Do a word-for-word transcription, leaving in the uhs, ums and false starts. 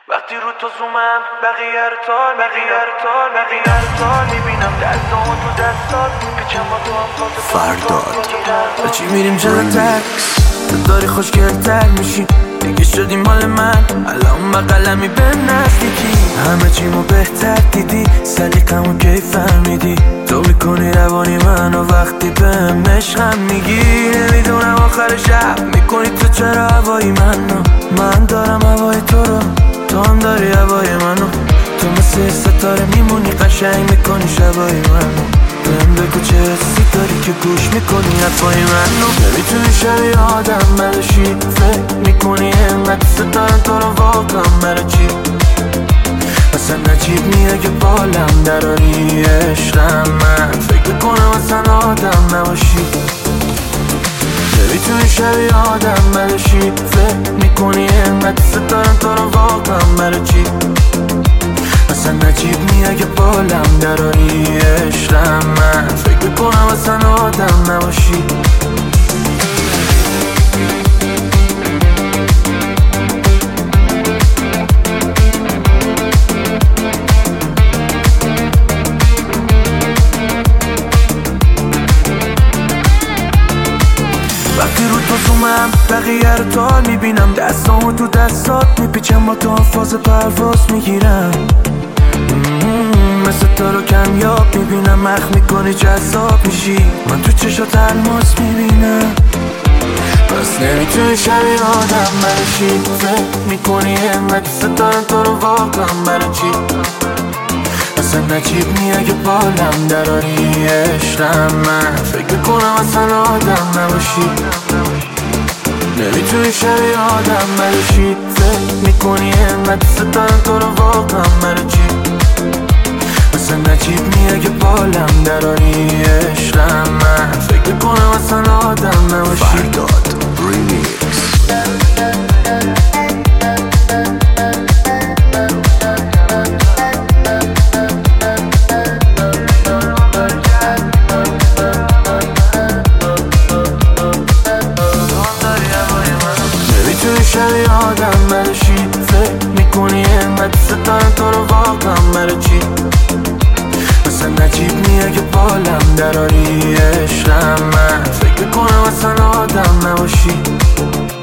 وقتی رو تو زومم بقیه رو تال بقیه رو تال بقیه رو تال میبینم دستامو تو دستات میپیچم با تو هم فاز فرداد چی میریم جلوتر تو داری خوشگلتر میشی دیگه شدی مال من الان بقلمی به نزدیکی همه چیمو بهتر دیدی سلیقمو کی فهمیدی تو میکنی روانی منو وقتی بهم عشقم میگی نمیدونم آخر شب میکنی تو چرا هوای منو من دارم هوای تو رو تو هم داری هوای منو تو مثل ستاره میمونی قشنگ میکنی شبای منو بهم بگو چه حسی داری که گوش میکنی حرفای منو نمیتونی شبیه آدم بلاشی فکر میکنی اینقدر ستارم تو رو واقعا مرا چی اصلا نجیب نی اگه بالم دراری عشقم من فکر میکنم اصلا آدم نباشی نمیتونی شبیه آدم بلاشی فکر میکنی اینقدر ستارم تو رو واقعا مرا چی اصلا نجیب نی اگه بالم دراری عشقم من فکر میکنم اصلا آدم نباشی وقتی رو تو زومم بقیه رو تال میبینم دستامو تو دستات میپیچم با تو هم فاز پرواز میگیرم مثل تو رو کمیاب میبینم مخ میکنی جذاب میشی من تو چشات الماس میبینم پس نمیتونی شبیه آدم بلاشی فکر میکنی اینقدر ستارم تو رو واقعا برا چی اصلا نجیب نی اگه بالم دراری عشقم من فکر میکنم اصلا آدم نباشی نمیتونی شبیه آدم بلاشی فکر میکنی اینقدر ستارم تو رو واقعا برا چی اصلا نجیب نی اگه بالم دراری عشقم من فکر میکنم اصلا آدم نباشی فرداد ریمیکس نمیتونی شبیه آدم بلاشی فکر میکنی اینقدر ستارم تو رو واقعا برا چی اصلا نجیب نی اگه بالم دراری عشقم من فکر میکنم اصلا آدم نباشی